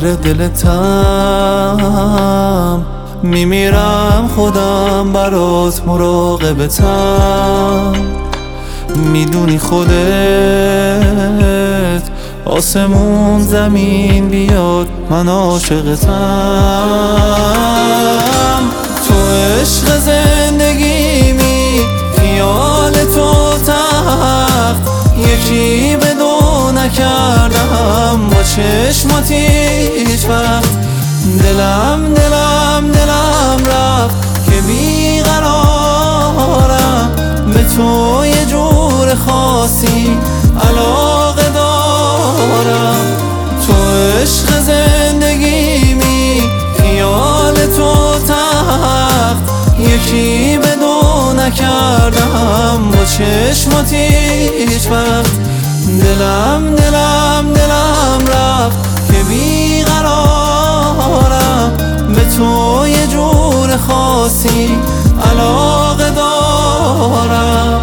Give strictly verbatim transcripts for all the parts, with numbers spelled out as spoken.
دلتم، میمیرم خودم برات مراقبتم. میدونی خودت آسمون زمین بیاد من عاشقتم. تو عشق زندگیمی، خیال تو تخت، یکی به دو نکردم با چشمات هیچ وقت. دلم دلم دلم رفت که بیقرارم، به تو یه جور خاصی علاقه دارم. تو عشق زندگیمی، خیال تو تخت، یکی به دو نکردم با چشمات هیچ وقت. دلم دلم دلم رفت که بیقرارم، به تو یه جور خاصی علاقه دارم.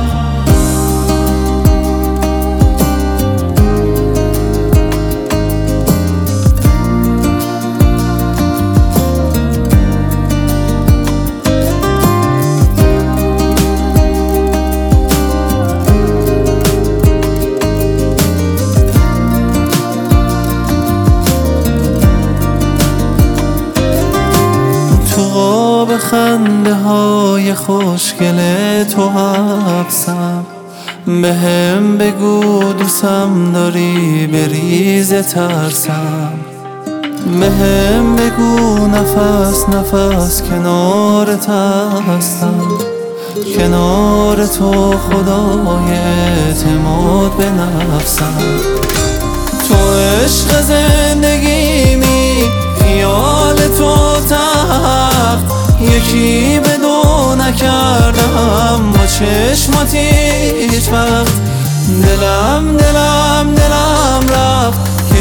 به خنده های خوشگل تو حبسم، به هم بگو دوستم داری بریز ترسم. به هم بگو نفس نفس کنارت هستم، کنار تو خدای اعتماد به نفسم. تو عشق زندگیمی، خیال تو تخت، یکی به دو نکردم با چشمات هیچ وقت. دلم دلم دلم رفت که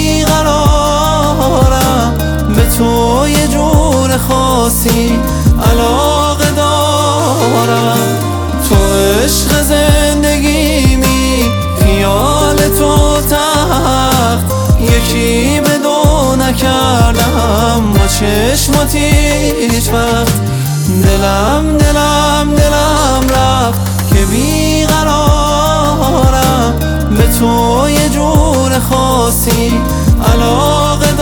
بیقرارم، به تو یه جور خاصی علاقه دارم. تو عشق زندگیمی، خیال تو تخت، یکی به دو نکردم با چشمات هیچ وقت. دلم دلم دلم رفت که بیقرارم، به تو یه جور خاصی علاقه